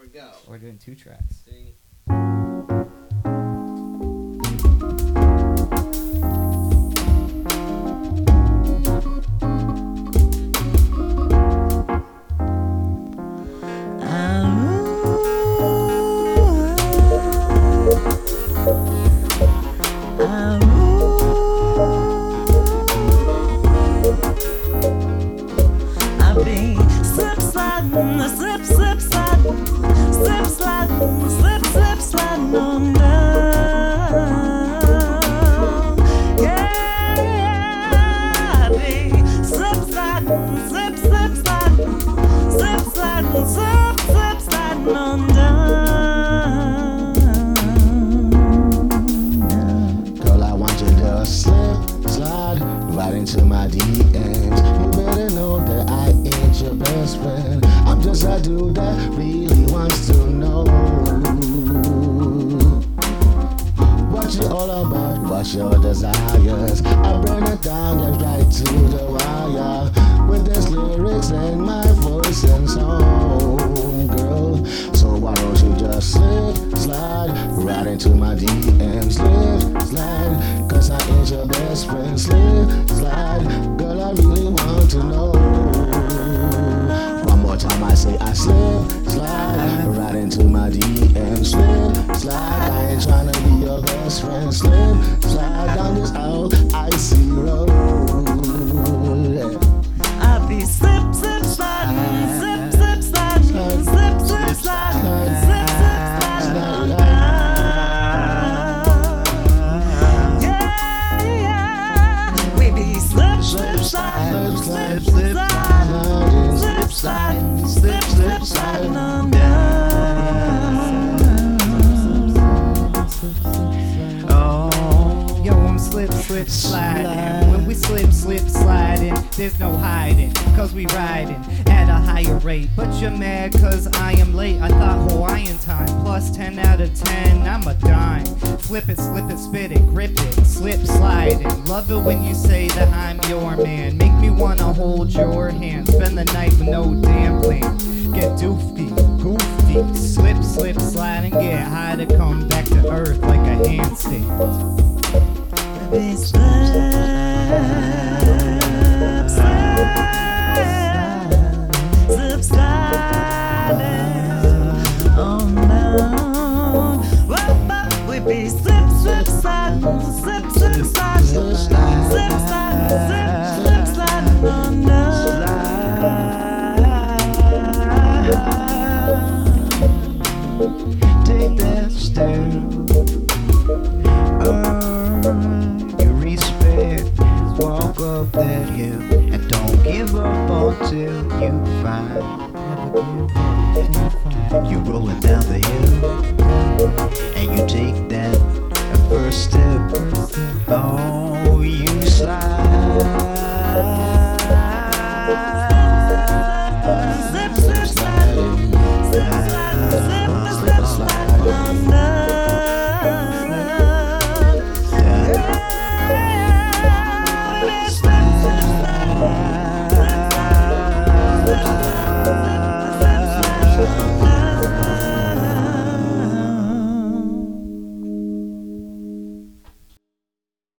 go. We're doing 2 tracks. See? Sliding on down. Yeah, I be sliding on down. Girl, I want you to slide right into my DMs. You better know that I ain't your best friend. I'm just a dude that really wants to know what you all about, what's your desires. I burn it down, get right to the wire with these lyrics and my voice and song, girl. So why don't you just slide right into my DMs, slide, cause I ain't your best friend. Slide, girl, I really want to know. One more time I say I slide right into my DMs, slide, I ain't tryna be your best friend. Slide down this old icy road. I be sliding, sliding, sliding, sliding on down. Yeah, we be sliding, sliding on down. Yo, I'm slip sliding. When we slip sliding, there's no hiding. Cause we riding at a higher rate. But you're mad cause I am late. I thought Hawaiian time plus 10 out of 10. I'm a dime. Flip it, slip it, spit it, grip it, slip sliding. Love it when you say that I'm your man. Make me wanna hold your hand. Spend the night with no damn plan. Get doofy, goofy, slip sliding. Get high to come back to earth like a handstand. Be sliding on down. We be sliding on down. Take that step, earn your respect. Walk up that hill and don't give up until you find. You're rolling down the hill and you take that first step. Oh, you slide.